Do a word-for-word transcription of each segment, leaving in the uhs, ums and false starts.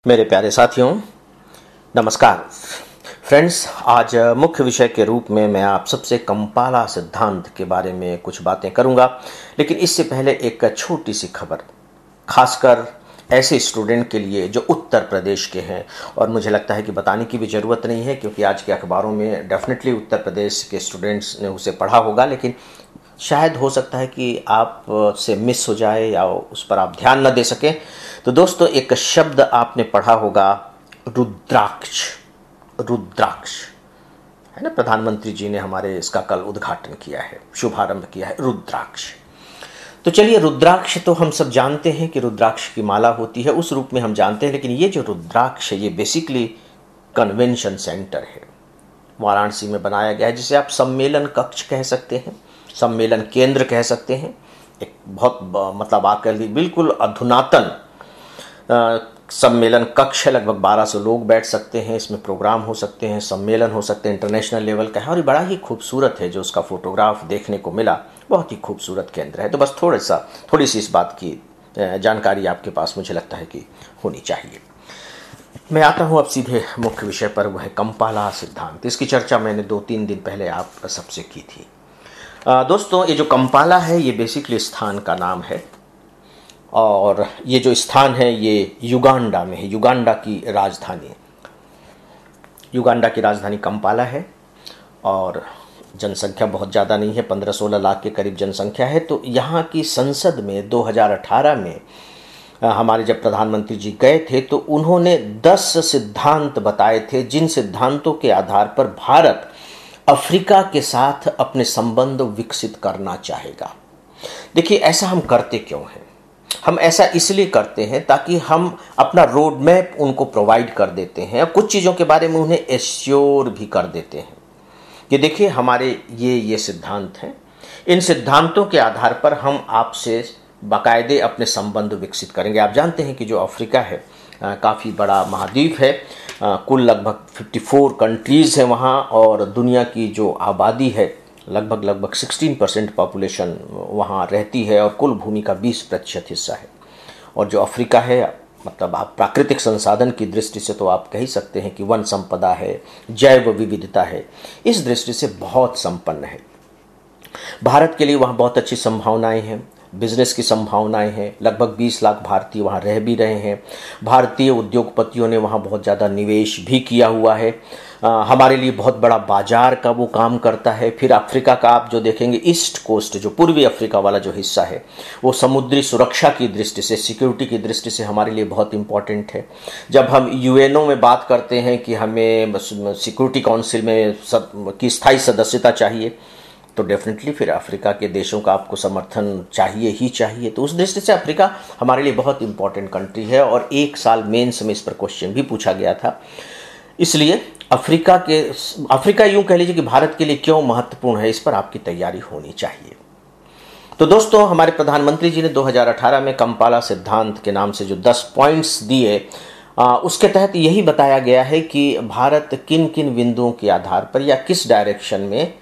मेरे प्यारे साथियों, नमस्कार फ्रेंड्स। आज मुख्य विषय के रूप में मैं आप सबसे कंपाला सिद्धांत के बारे में कुछ बातें करूंगा, लेकिन इससे पहले एक छोटी सी खबर, खासकर ऐसे स्टूडेंट के लिए जो उत्तर प्रदेश के हैं। और मुझे लगता है कि बताने की भी ज़रूरत नहीं है, क्योंकि आज के अखबारों में डेफिनेटली उत्तर प्रदेश के स्टूडेंट्स ने उसे पढ़ा होगा, लेकिन शायद हो सकता है कि आप से मिस हो जाए या उस पर आप ध्यान न दे सकें। तो दोस्तों, एक शब्द आपने पढ़ा होगा, रुद्राक्ष। रुद्राक्ष है ना, प्रधानमंत्री जी ने हमारे इसका कल उद्घाटन किया है, शुभारंभ किया है, रुद्राक्ष। तो चलिए, रुद्राक्ष तो हम सब जानते हैं कि रुद्राक्ष की माला होती है, उस रूप में हम जानते हैं। लेकिन ये जो रुद्राक्ष है, ये बेसिकली कन्वेंशन सेंटर है, वाराणसी में बनाया गया है, जिसे आप सम्मेलन कक्ष कह सकते हैं, सम्मेलन केंद्र कह सकते हैं। एक बहुत मतलब आकर बिल्कुल अधुनातन सम्मेलन कक्ष है, लगभग बारह सौ लोग बैठ सकते हैं, इसमें प्रोग्राम हो सकते हैं, सम्मेलन हो सकते हैं, इंटरनेशनल लेवल का है और ये बड़ा ही खूबसूरत है। जो उसका फोटोग्राफ देखने को मिला, बहुत ही खूबसूरत केंद्र है। तो बस थोड़ा सा थोड़ी सी इस बात की जानकारी आपके पास मुझे लगता है कि होनी चाहिए। मैं आता हूँ अब सीधे मुख्य विषय पर, वह है कंपाला सिद्धांत। इसकी चर्चा मैंने दो तीन दिन पहले आप सबसे की थी। दोस्तों, ये जो कंपाला है, ये बेसिकली स्थान का नाम है, और ये जो स्थान है ये युगांडा में है, युगांडा की राजधानी। युगांडा की राजधानी कंपाला है और जनसंख्या बहुत ज़्यादा नहीं है, पंद्रह सोलह लाख के करीब जनसंख्या है। तो यहाँ की संसद में दो हज़ार अठारह में हमारे जब प्रधानमंत्री जी गए थे, तो उन्होंने दस सिद्धांत बताए थे, जिन सिद्धांतों के आधार पर भारत अफ्रीका के साथ अपने संबंध विकसित करना चाहेगा। देखिए, ऐसा हम करते क्यों हैं? हम ऐसा इसलिए करते हैं ताकि हम अपना रोड मैप उनको प्रोवाइड कर देते हैं, और कुछ चीज़ों के बारे में उन्हें एश्योर भी कर देते हैं कि देखिए, हमारे ये ये सिद्धांत हैं, इन सिद्धांतों के आधार पर हम आपसे बाकायदे अपने संबंध विकसित करेंगे। आप जानते हैं कि जो अफ्रीका है, काफ़ी बड़ा महाद्वीप है, आ, कुल लगभग चौवन कंट्रीज़ हैं वहाँ, और दुनिया की जो आबादी है लगभग लगभग सोलह परसेंट पॉपुलेशन वहाँ रहती है, और कुल भूमि का बीस प्रतिशत हिस्सा है। और जो अफ्रीका है, मतलब आप प्राकृतिक संसाधन की दृष्टि से तो आप कह ही सकते हैं कि वन संपदा है, जैव विविधता है, इस दृष्टि से बहुत संपन्न है। भारत के लिए वहाँ बहुत अच्छी संभावनाएं हैं, बिजनेस की संभावनाएं हैं। लगभग बीस लाख भारतीय वहाँ रह भी रहे हैं। भारतीय उद्योगपतियों ने वहाँ बहुत ज़्यादा निवेश भी किया हुआ है। आ, हमारे लिए बहुत बड़ा बाजार का वो काम करता है। फिर अफ्रीका का आप जो देखेंगे, ईस्ट कोस्ट, जो पूर्वी अफ्रीका वाला जो हिस्सा है, वो समुद्री सुरक्षा की दृष्टि से, सिक्योरिटी की दृष्टि से हमारे लिए बहुत इंपॉर्टेंट है। जब हम यूएनओ में बात करते हैं कि हमें सिक्योरिटी काउंसिल में सब की स्थायी सदस्यता चाहिए, तो डेफिनेटली फिर अफ्रीका के देशों का आपको समर्थन चाहिए ही चाहिए। तो उस दृष्टि से अफ्रीका हमारे लिए बहुत इंपॉर्टेंट कंट्री है, और एक साल मेंस में इस पर क्वेश्चन भी पूछा गया था। इसलिए अफ्रीका के अफ्रीका यूं कह लीजिए कि भारत के लिए क्यों महत्वपूर्ण है, इस पर आपकी तैयारी होनी चाहिए। तो दोस्तों, हमारे प्रधानमंत्री जी ने दो हज़ार अठारह में कंपाला सिद्धांत के नाम से जो दस पॉइंट्स दिए, आ, उसके तहत यही बताया गया है कि भारत किन किन बिंदुओं के आधार पर या किस डायरेक्शन में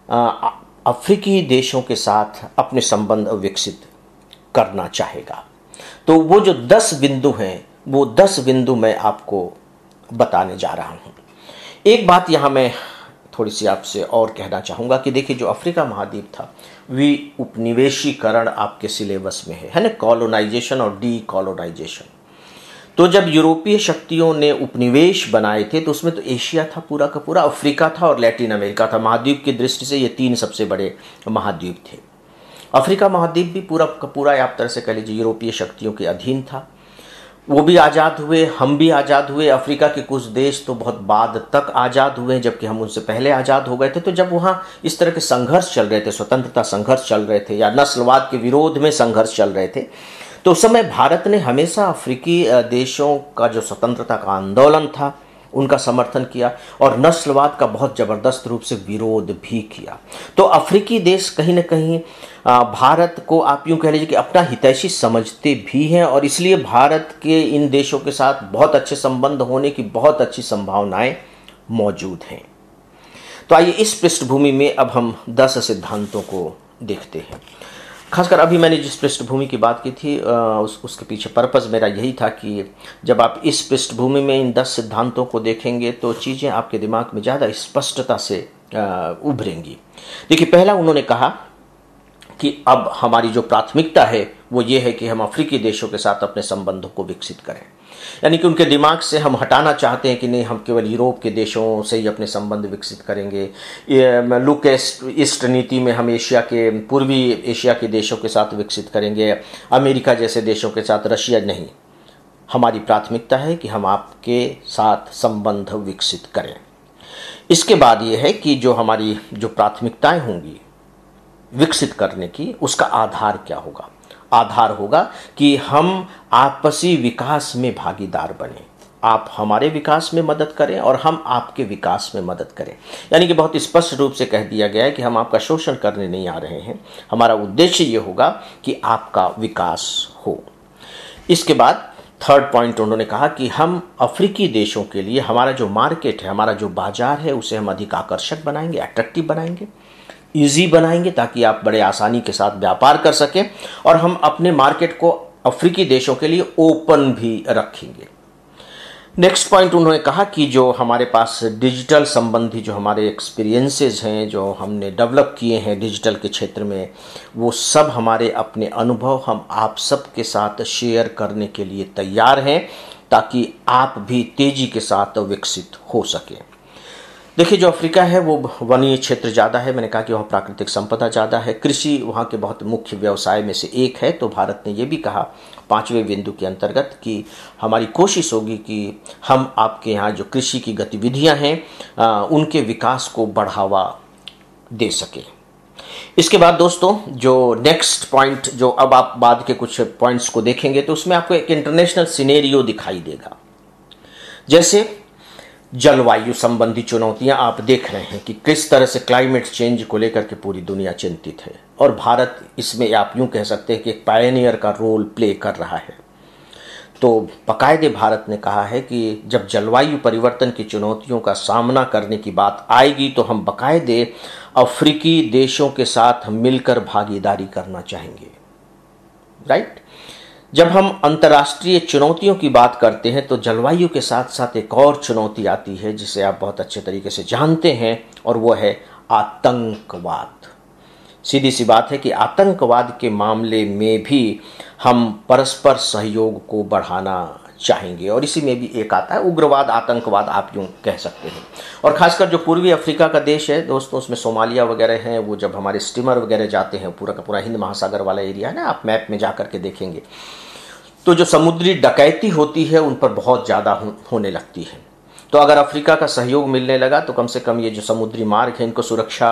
अफ्रीकी देशों के साथ अपने संबंध विकसित करना चाहेगा। तो वो जो दस बिंदु हैं, वो दस बिंदु मैं आपको बताने जा रहा हूँ। एक बात यहाँ मैं थोड़ी सी आपसे और कहना चाहूँगा कि देखिए, जो अफ्रीका महाद्वीप था, वी उपनिवेशीकरण आपके सिलेबस में है है ना, कॉलोनाइजेशन और डी कॉलोनाइजेशन। तो जब यूरोपीय शक्तियों ने उपनिवेश बनाए थे, तो उसमें तो एशिया था पूरा का पूरा, अफ्रीका था और लैटिन अमेरिका था। महाद्वीप की दृष्टि से ये तीन सबसे बड़े महाद्वीप थे। अफ्रीका महाद्वीप भी पूरा का पूरा आप तरह से कह लीजिए यूरोपीय शक्तियों के अधीन था। वो भी आज़ाद हुए, हम भी आज़ाद हुए। अफ्रीका के कुछ देश तो बहुत बाद तक आज़ाद हुए, जबकि हम उनसे पहले आज़ाद हो गए थे। तो जब वहाँ इस तरह के संघर्ष चल रहे थे, स्वतंत्रता संघर्ष चल रहे थे, या नस्लवाद के विरोध में संघर्ष चल रहे थे, तो उस समय भारत ने हमेशा अफ्रीकी देशों का जो स्वतंत्रता का आंदोलन था, उनका समर्थन किया, और नस्लवाद का बहुत ज़बरदस्त रूप से विरोध भी किया। तो अफ्रीकी देश कहीं ना कहीं भारत को आप यूँ कह लीजिए कि अपना हितैषी समझते भी हैं, और इसलिए भारत के इन देशों के साथ बहुत अच्छे संबंध होने की बहुत अच्छी संभावनाएं मौजूद हैं। तो आइए, इस पृष्ठभूमि में अब हम दस सिद्धांतों को देखते हैं। खासकर अभी मैंने जिस पृष्ठभूमि की बात की थी उस उसके पीछे पर्पज़ मेरा यही था कि जब आप इस पृष्ठभूमि में इन दस सिद्धांतों को देखेंगे तो चीज़ें आपके दिमाग में ज़्यादा स्पष्टता से उभरेंगी। देखिए, पहला उन्होंने कहा कि अब हमारी जो प्राथमिकता है वो ये है कि हम अफ्रीकी देशों के साथ अपने संबंधों को विकसित करें। यानी कि उनके दिमाग से हम हटाना चाहते हैं कि नहीं, हम केवल यूरोप के देशों से ही अपने संबंध विकसित करेंगे। लुक ईस्ट नीति में हम एशिया के पूर्वी एशिया के देशों के साथ विकसित करेंगे, अमेरिका जैसे देशों के साथ, रशिया नहीं। हमारी प्राथमिकता है कि हम आपके साथ संबंध विकसित करें। इसके बाद ये है कि जो हमारी जो प्राथमिकताएं होंगी विकसित करने की, उसका आधार क्या होगा? आधार होगा कि हम आपसी विकास में भागीदार बने। आप हमारे विकास में मदद करें और हम आपके विकास में मदद करें। यानी कि बहुत स्पष्ट रूप से कह दिया गया है कि हम आपका शोषण करने नहीं आ रहे हैं, हमारा उद्देश्य ये होगा कि आपका विकास हो। इसके बाद थर्ड पॉइंट उन्होंने कहा कि हम अफ्रीकी देशों के लिए हमारा जो मार्केट है, हमारा जो बाजार है, उसे हम अधिक आकर्षक बनाएंगे, अट्रैक्टिव बनाएंगे, ईजी बनाएंगे, ताकि आप बड़े आसानी के साथ व्यापार कर सकें। और हम अपने मार्केट को अफ्रीकी देशों के लिए ओपन भी रखेंगे। नेक्स्ट पॉइंट उन्होंने कहा कि जो हमारे पास डिजिटल संबंधी जो हमारे एक्सपीरियंसेस हैं, जो हमने डेवलप किए हैं डिजिटल के क्षेत्र में, वो सब हमारे अपने अनुभव हम आप सब के साथ शेयर करने के लिए तैयार हैं, ताकि आप भी तेज़ी के साथ विकसित हो सके। देखिए, जो अफ्रीका है वो वनीय क्षेत्र ज़्यादा है। मैंने कहा कि वहाँ प्राकृतिक संपदा ज़्यादा है, कृषि वहाँ के बहुत मुख्य व्यवसाय में से एक है। तो भारत ने ये भी कहा पाँचवें बिंदु के अंतर्गत कि हमारी कोशिश होगी कि हम आपके यहाँ जो कृषि की गतिविधियाँ हैं उनके विकास को बढ़ावा दे सकें। इसके बाद दोस्तों, जो नेक्स्ट पॉइंट, जो अब आप बाद के कुछ पॉइंट्स को देखेंगे तो उसमें आपको एक इंटरनेशनल सिनेरियो दिखाई देगा। जैसे जलवायु संबंधी चुनौतियां आप देख रहे हैं कि किस तरह से क्लाइमेट चेंज को लेकर के पूरी दुनिया चिंतित है, और भारत इसमें आप यूं कह सकते हैं कि एक पायनियर का रोल प्ले कर रहा है। तो बाकायदे भारत ने कहा है कि जब जलवायु परिवर्तन की चुनौतियों का सामना करने की बात आएगी तो हम बाकायदे अफ्रीकी देशों के साथ मिलकर भागीदारी करना चाहेंगे। राइट? जब हम अंतर्राष्ट्रीय चुनौतियों की बात करते हैं तो जलवायु के साथ साथ एक और चुनौती आती है जिसे आप बहुत अच्छे तरीके से जानते हैं, और वो है आतंकवाद। सीधी सी बात है कि आतंकवाद के मामले में भी हम परस्पर सहयोग को बढ़ाना चाहेंगे, और इसी में भी एक आता है उग्रवाद, आतंकवाद आप यूँ कह सकते हैं। और खासकर जो पूर्वी अफ्रीका का देश है दोस्तों, उसमें सोमालिया वगैरह हैं, वो जब हमारे स्टीमर वगैरह जाते हैं, पूरा का पूरा हिंद महासागर वाला एरिया है ना, आप मैप में जा करके देखेंगे तो जो समुद्री डकैती होती है उन पर बहुत ज़्यादा हो, होने लगती है। तो अगर अफ्रीका का सहयोग मिलने लगा तो कम से कम ये जो समुद्री मार्ग है इनको सुरक्षा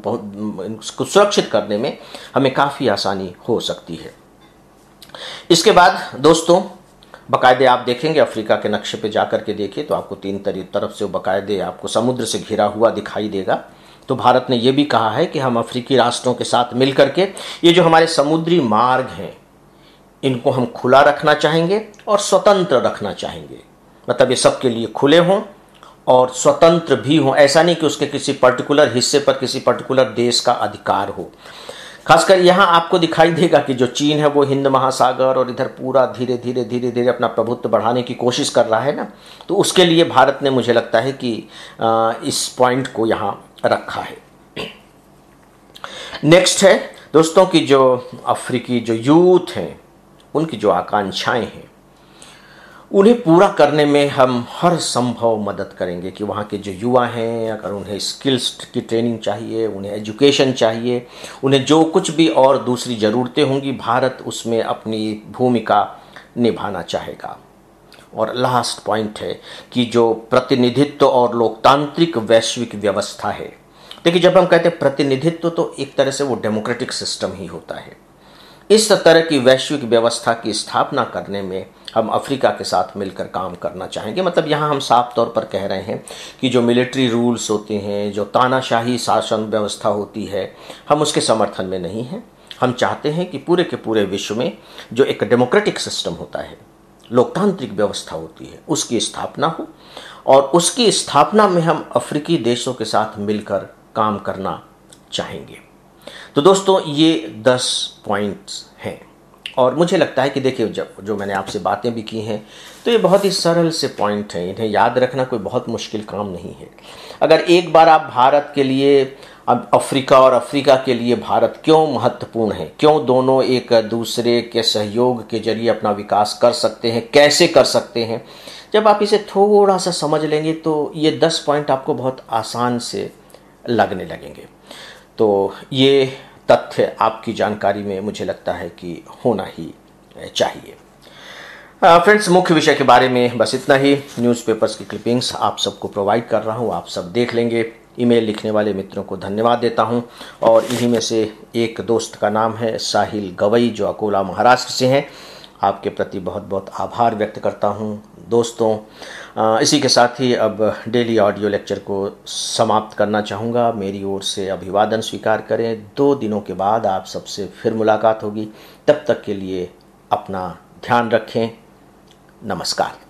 इनको सुरक्षित करने में हमें काफ़ी आसानी हो सकती है। इसके बाद दोस्तों, बाकायदे आप देखेंगे अफ्रीका के नक्शे पे जाकर के देखिए तो आपको तीन तरफ से बाकायदे आपको समुद्र से घिरा हुआ दिखाई देगा। तो भारत ने ये भी कहा है कि हम अफ्रीकी राष्ट्रों के साथ मिल करके ये जो हमारे समुद्री मार्ग हैं इनको हम खुला रखना चाहेंगे और स्वतंत्र रखना चाहेंगे। मतलब ये सबके लिए खुले हों और स्वतंत्र भी हों। ऐसा नहीं कि उसके किसी पर्टिकुलर हिस्से पर किसी पर्टिकुलर देश का अधिकार हो। खासकर यहाँ आपको दिखाई देगा कि जो चीन है वो हिंद महासागर और इधर पूरा धीरे धीरे धीरे धीरे अपना प्रभुत्व बढ़ाने की कोशिश कर रहा है ना, तो उसके लिए भारत ने मुझे लगता है कि इस पॉइंट को यहाँ रखा है। नेक्स्ट है दोस्तों कि जो अफ्रीकी जो यूथ हैं उनकी जो आकांक्षाएं हैं उन्हें पूरा करने में हम हर संभव मदद करेंगे कि वहाँ के जो युवा हैं, अगर उन्हें स्किल्स की ट्रेनिंग चाहिए, उन्हें एजुकेशन चाहिए, उन्हें जो कुछ भी और दूसरी ज़रूरतें होंगी, भारत उसमें अपनी भूमिका निभाना चाहेगा। और लास्ट पॉइंट है कि जो प्रतिनिधित्व और लोकतांत्रिक वैश्विक व्यवस्था है। देखिए, जब हम कहते हैं प्रतिनिधित्व तो एक तरह से वो डेमोक्रेटिक सिस्टम ही होता है। इस तरह की वैश्विक व्यवस्था की स्थापना करने में हम अफ्रीका के साथ मिलकर काम करना चाहेंगे। मतलब यहाँ हम साफ तौर पर कह रहे हैं कि जो मिलिट्री रूल्स होते हैं, जो तानाशाही शासन व्यवस्था होती है, हम उसके समर्थन में नहीं हैं। हम चाहते हैं कि पूरे के पूरे विश्व में जो एक डेमोक्रेटिक सिस्टम होता है, लोकतांत्रिक व्यवस्था होती है, उसकी स्थापना हो, और उसकी स्थापना में हम अफ्रीकी देशों के साथ मिलकर काम करना चाहेंगे। तो दोस्तों ये दस पॉइंट्स हैं और मुझे लगता है कि देखिए जब जो मैंने आपसे बातें भी की हैं तो ये बहुत ही सरल से पॉइंट हैं, इन्हें याद रखना कोई बहुत मुश्किल काम नहीं है। अगर एक बार आप भारत के लिए, अब अफ्रीका और अफ्रीका के लिए भारत क्यों महत्वपूर्ण है, क्यों दोनों एक दूसरे के सहयोग के जरिए अपना विकास कर सकते हैं, कैसे कर सकते हैं, जब आप इसे थोड़ा सा समझ लेंगे तो ये दस पॉइंट आपको बहुत आसान से लगने लगेंगे। तो ये तथ्य आपकी जानकारी में मुझे लगता है कि होना ही चाहिए। फ्रेंड्स, मुख्य विषय के बारे में बस इतना ही। न्यूज़पेपर्स की क्लिपिंग्स आप सबको प्रोवाइड कर रहा हूँ, आप सब देख लेंगे। ईमेल लिखने वाले मित्रों को धन्यवाद देता हूं और इन्हीं में से एक दोस्त का नाम है साहिल गवई जो अकोला महाराष्ट्र से हैं। आपके प्रति बहुत बहुत आभार व्यक्त करता हूं दोस्तों। इसी के साथ ही अब डेली ऑडियो लेक्चर को समाप्त करना चाहूँगा। मेरी ओर से अभिवादन स्वीकार करें। दो दिनों के बाद आप सबसे फिर मुलाकात होगी। तब तक के लिए अपना ध्यान रखें। नमस्कार।